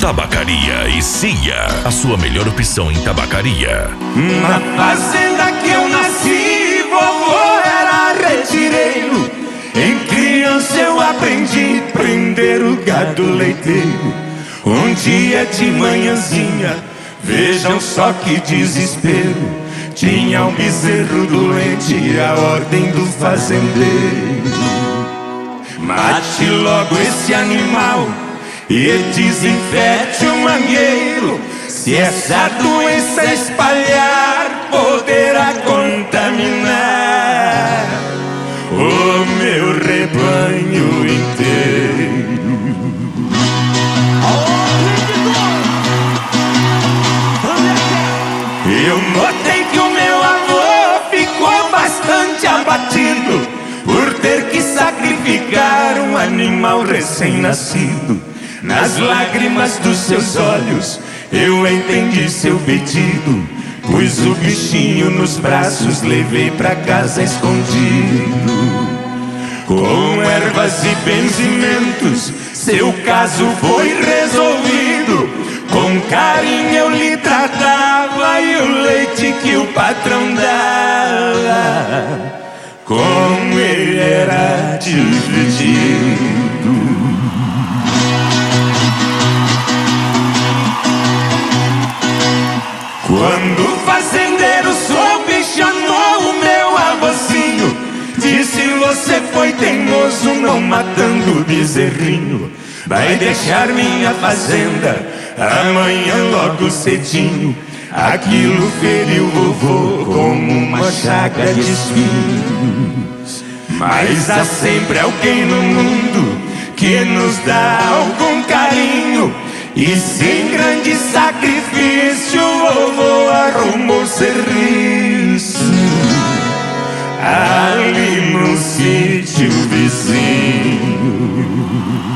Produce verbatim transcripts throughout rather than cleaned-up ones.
Tabacaria e Cia, a sua melhor opção em tabacaria. Na fazenda que eu nasci, vovô era retireiro. Em criança eu aprendi a prender o gado leiteiro. Um dia de manhãzinha, vejam só que desespero, tinha um bezerro doente e a ordem do fazendeiro: mate logo esse animal e desinfete o mangueiro. Se essa doença espalhar, poderá contaminar o meu rebanho inteiro. Eu notei que o meu avô ficou bastante abatido por ter que sacrificar um animal recém-nascido. Nas lágrimas dos seus olhos eu entendi seu pedido, pus o bichinho nos braços, levei pra casa escondido. Com ervas e benzimentos seu caso foi resolvido. Com carinho eu lhe tratava e o leite que o patrão dava com ele era dividido. Quando o fazendeiro soube, chamou o meu avôzinho, disse: você foi teimoso não matando o bezerrinho. Vai deixar minha fazenda amanhã logo cedinho. Aquilo feriu vovô como uma chaga de espinhos. Mas há sempre alguém no mundo que nos dá algum carinho, e sem grande sacrifício vovô arrumou serviço ali no sítio vizinho.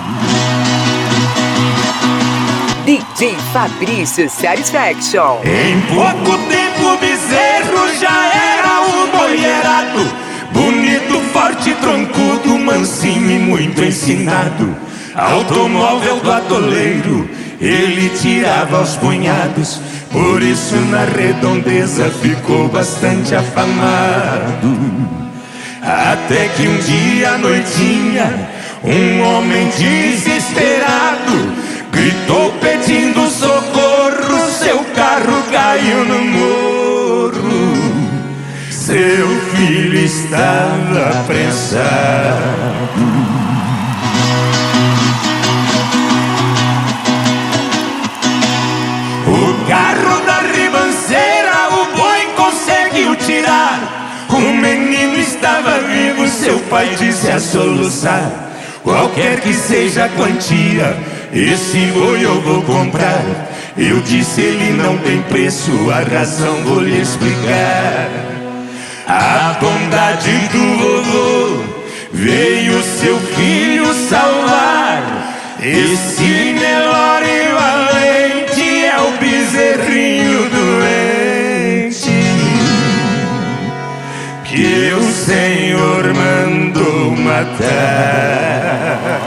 D J Fabrício Satisfaction. Em pouco tempo o bezerro já era um boiarado, bonito, forte, troncudo, mansinho e muito ensinado. Automóvel do atoleiro ele tirava aos punhados, por isso na redondeza ficou bastante afamado. Até que um dia à noitinha um homem desesperado gritou pedindo socorro, seu carro caiu no morro, seu filho estava apressado. O carro da ribanceira o boi conseguiu tirar. O menino estava vivo, seu pai disse a soluçar: qualquer que seja a quantia, esse boi eu vou comprar. Eu disse: ele não tem preço, a razão vou lhe explicar. A bondade do vovô veio seu filho salvar. Esse Nelore valente é o bezerrinho doente que o Senhor mandou matar.